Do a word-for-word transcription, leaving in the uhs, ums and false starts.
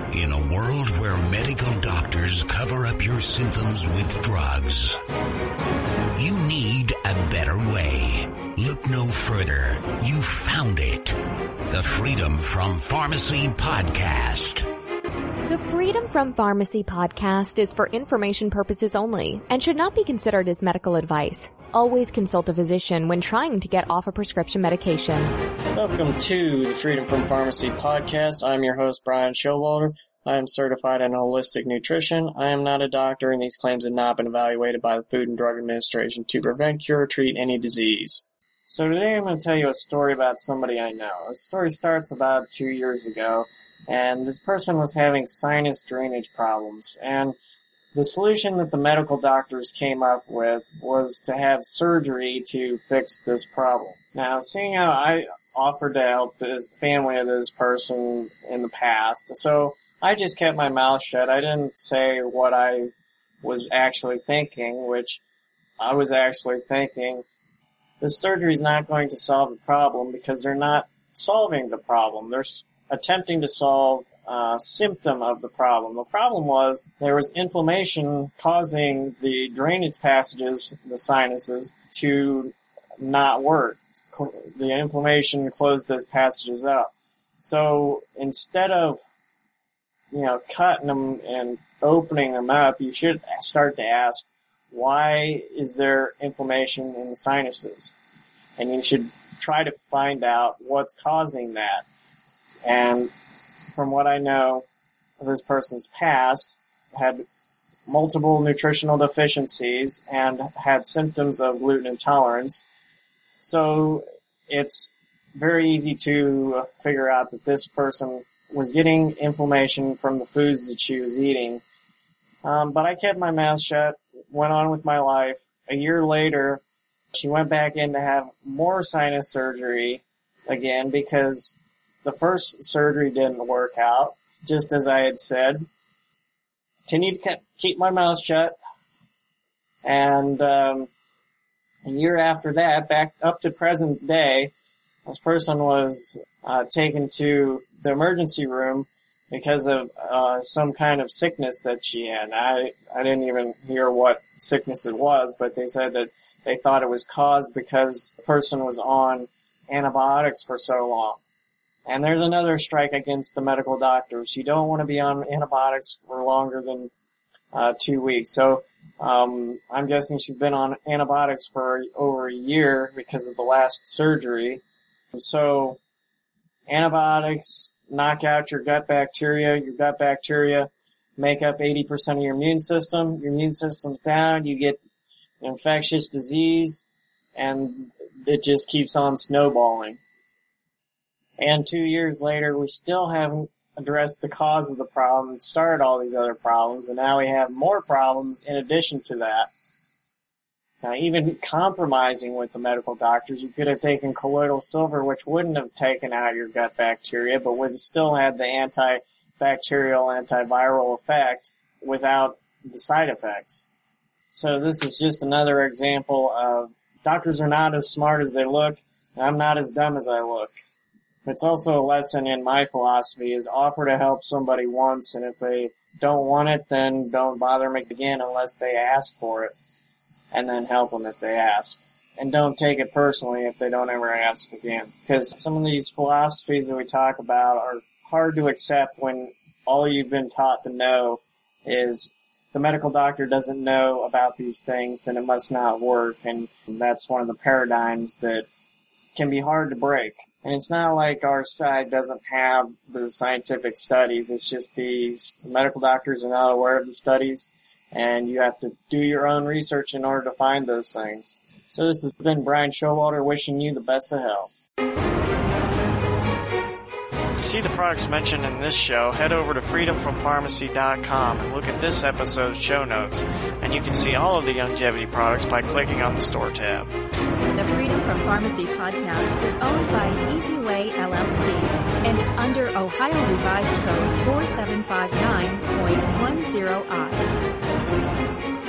In a world where medical doctors cover up your symptoms with drugs, you need a better way. Look no further. You found it. The Freedom from Pharmacy Podcast. The Freedom from Pharmacy Podcast is for information purposes only and should not be considered as medical advice. Always consult a physician when trying to get off a prescription medication. Welcome to the Freedom from Pharmacy Podcast. I'm your host, Brian Showalter. I am certified in holistic nutrition. I am not a doctor, and these claims have not been evaluated by the Food and Drug Administration to prevent, cure, or treat any disease. So today I'm going to tell you a story about somebody I know. The story starts about two years ago, and this person was having sinus drainage problems, and the solution that the medical doctors came up with was to have surgery to fix this problem. Now, seeing how I offered to help the family of this person in the past, so I just kept my mouth shut. I didn't say what I was actually thinking, which I was actually thinking, this surgery is not going to solve the problem because they're not solving the problem. They're attempting to solve Uh, symptom of the problem. The problem was there was inflammation causing the drainage passages, the sinuses, to not work. The inflammation closed those passages up. So instead of, you know, cutting them and opening them up, you should start to ask, why is there inflammation in the sinuses? And you should try to find out what's causing that. And from what I know of this person's past, had multiple nutritional deficiencies and had symptoms of gluten intolerance. So it's very easy to figure out that this person was getting inflammation from the foods that she was eating. Um, but I kept my mouth shut, went on with my life. A year later, she went back in to have more sinus surgery again because the first surgery didn't work out, just as I had said. Continued to keep my mouth shut. And um, a year after that, back up to present day, this person was uh, taken to the emergency room because of uh, some kind of sickness that she had. I, I didn't even hear what sickness it was, but they said that they thought it was caused because the person was on antibiotics for so long. And there's another strike against the medical doctors. You don't want to be on antibiotics for longer than uh, two weeks. So um, I'm guessing she's been on antibiotics for over a year because of the last surgery. So antibiotics knock out your gut bacteria. Your gut bacteria make up eighty percent of your immune system. Your immune system's down. You get infectious disease, and it just keeps on snowballing. And two years later, we still haven't addressed the cause of the problem that started all these other problems, and now we have more problems in addition to that. Now, even compromising with the medical doctors, you could have taken colloidal silver, which wouldn't have taken out your gut bacteria, but would have still had the antibacterial, antiviral effect without the side effects. So this is just another example of doctors are not as smart as they look, and I'm not as dumb as I look. It's also a lesson in my philosophy is offer to help somebody once, and if they don't want it, then don't bother them again unless they ask for it, and then help them if they ask. And don't take it personally if they don't ever ask again. Because some of these philosophies that we talk about are hard to accept when all you've been taught to know is the medical doctor doesn't know about these things, then it must not work, and that's one of the paradigms that can be hard to break. And it's not like our side doesn't have the scientific studies. It's just these the medical doctors are not aware of the studies, and you have to do your own research in order to find those things. So this has been Brian Showalter wishing you the best of health. To see the products mentioned in this show, head over to freedom from pharmacy dot com and look at this episode's show notes. And you can see all of the Youngevity products by clicking on the store tab. The Freedom from Pharmacy podcast is owned by EasyWay L L C and is under Ohio Revised Code four seven five nine point one zero I.